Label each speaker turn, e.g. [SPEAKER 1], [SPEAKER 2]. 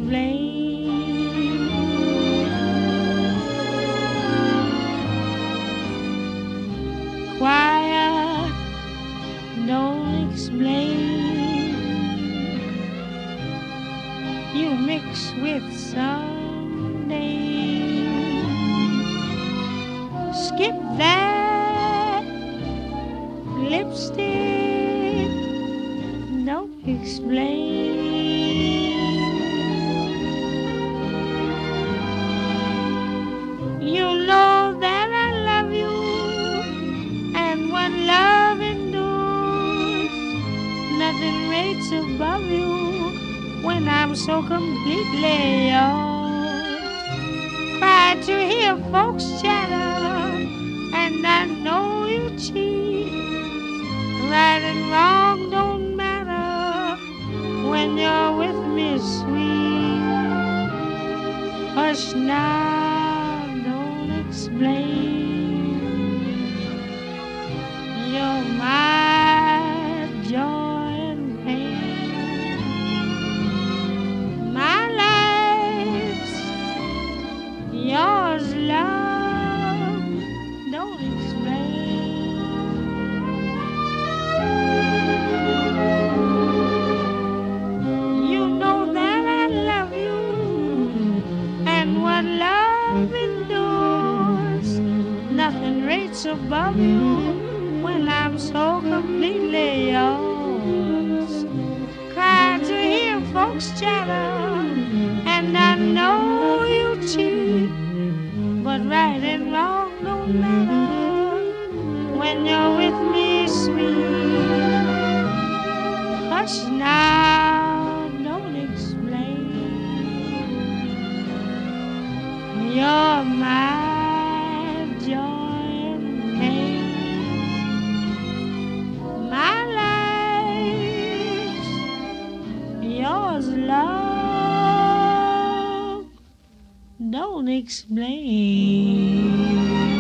[SPEAKER 1] explain. Quiet, don't explain. You mix with some name. Skip that lipstick, don't explain. You know that I love you, and what love endures, nothing rates above you when I'm so completely yours. Try to hear folks chatter, and I know you cheat. Right and wrong don't matter when you're with me, sweet. Hush now, don't explain. You're my joy and pain. My life's yours, love, don't explain. You know that I love you, and what love endures, nothing rates above you when I'm so completely yours. Cry to hear folks chatter, and I know you cheat, but right and wrong don't matter when you're with me, sweet. Hush now, don't explain. You're my joy and pain. My life's yours, love, don't explain.